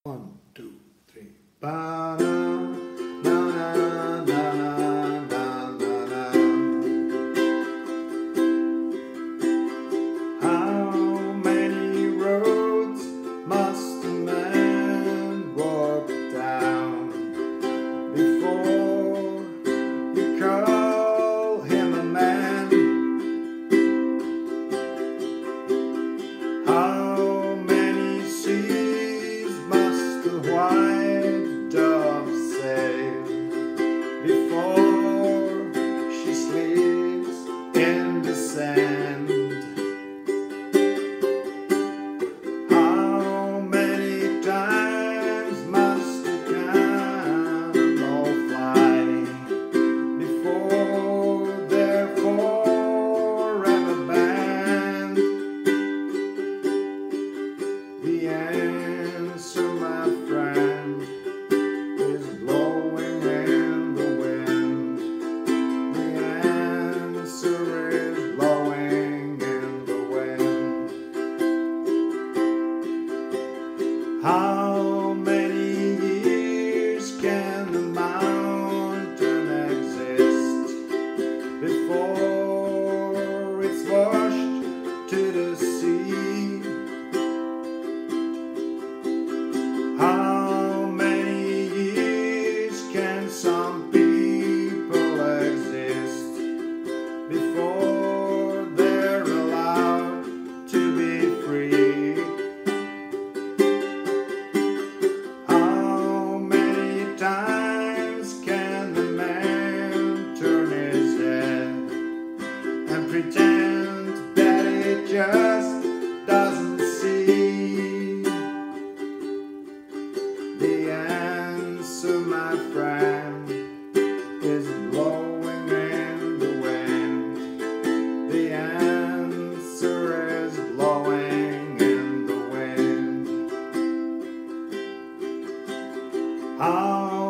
One, two, three. Ba-da, na, na, na, na, na, na, na. How many roads must a man walk down before you call him a man? How many seas must the white dove sail before she sleeps in the sand? How many times must a camel fly before they're forever banned? The answer, my friend, is blowing in the wind. The answer is blowing in the wind. How many years can the mountain exist before it's washed to the sea? How many years can some people exist before they're allowed to be free? How many times can the man turn his head and pretend that it just doesn't see? The answer, my friend, is blowing in the wind. The answer is blowing in the wind. How